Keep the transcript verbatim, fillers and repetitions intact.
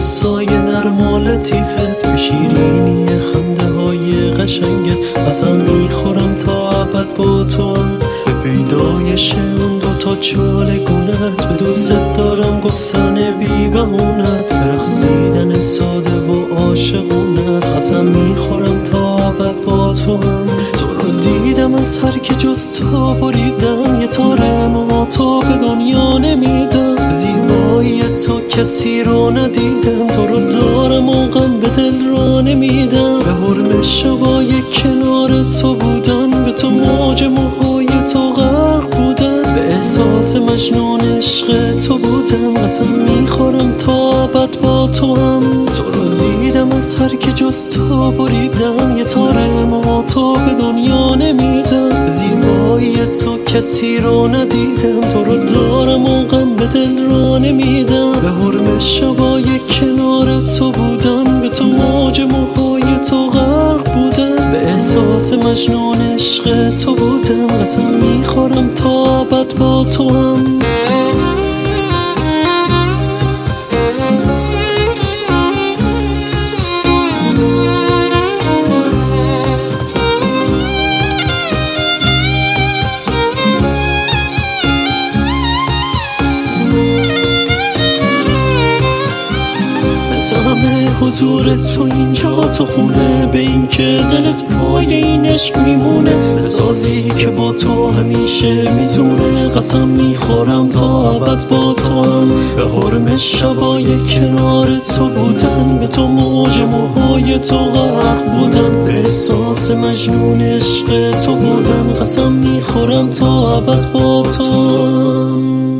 سایه نرم و لطیفت، به شیرینی خنده های قشنگت. قسم میخورم تا ابد با تو، به پیدایش اون دو تا چالگونت. به دوست دارم گفتن بی بهونت، به رقصیدن ساده و عاشقونت. قسم میخورم تا ابد با تو هم. تو رو دیدم از هر که جز تو بریدم، یه تاره ما تو به دنیا نمیدم. به زیبایی تو کسی رو ندیدم، تو رو دارم و غم به دل را نمیدم. به حرم شبای کنار تو بودن، به تو موج موهای تو غرق بودن، به احساس مجنون عشق تو بودم. قسم میخورم تا ابد با تو هم. تو رو دیدم از هر که جز تو بریدم، یه تاره ما تو به دنیا نمیدم. به زیبایی تو کسی رو ندیدم، تو رو دارم و غم به دل را نمیدم. به حرم شبای کنار تو بودن، به تو موج موهای تو غرق بودن، به احساس مجنون عشق تو بودم. قسم میخورم تا ابد با تو هم. همه حضور تو اینجا تو خونه، به این که دلت پای این عشق میمونه، به سازی که با تو همیشه میزونه. قسم میخورم تا ابد با تو هم. به حرم شبای کنار تو بودن، به تو موج موهای تو غرق بودن، به احساس مجنون عشق تو بودن. قسم میخورم تا ابد با تو هم.